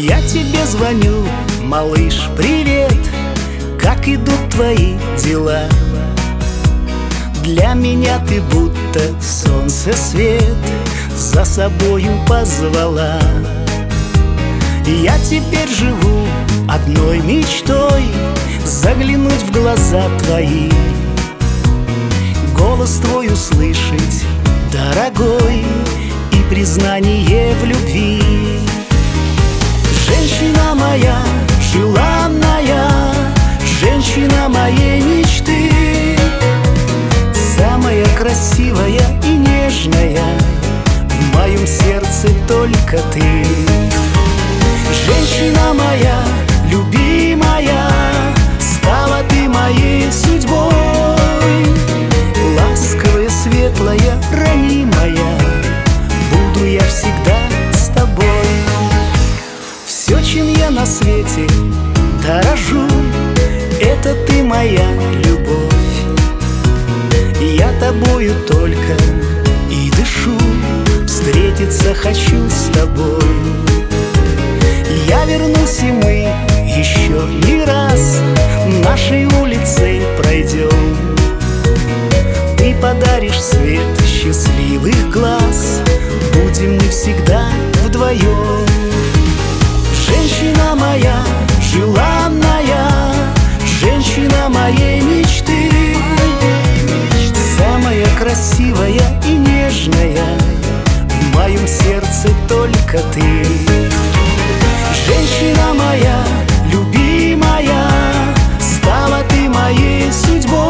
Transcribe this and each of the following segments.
Я тебе звоню, малыш, привет. Как идут твои дела? Для меня ты будто солнце свет за собою позвала. Я теперь живу одной мечтой — заглянуть в глаза твои, голос твой услышать, дорогой, и признание в любви. Женщина моя желанная, женщина моей мечты, самая красивая и нежная, в моем сердце только ты. Женщина моя любимая, стала ты моей судьбой, ласковая, светлая, ранимая, буду я всегда с тобой. Все, чем я на свете дорожу, это ты моя любовь. Я тобою только и дышу, встретиться хочу с тобой. Я вернусь, и мы еще не раз нашей улицей пройдем. Ты подаришь свет счастливых глаз, будем мы всегда вдвоем. Женщина моя желанная, женщина моей мечты, самая красивая и нежная, в моем сердце только ты. Женщина моя любимая, стала ты моей судьбой,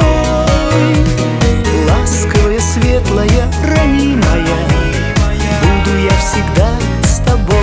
ласковая, светлая, ранимая, буду я всегда с тобой.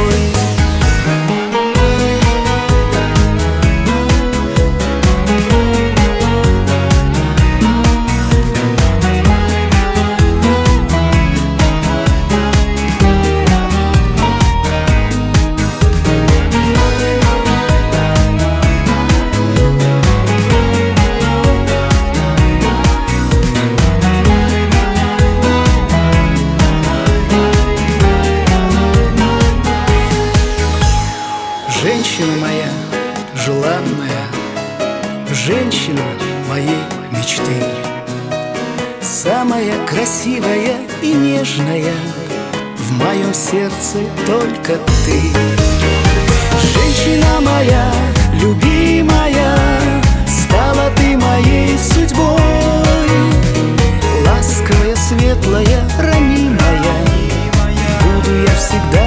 Женщина моя желанная, женщина моей мечты, самая красивая и нежная, в моем сердце только ты. Женщина моя любимая, стала ты моей судьбой, ласковая, светлая, ранимая, буду я всегда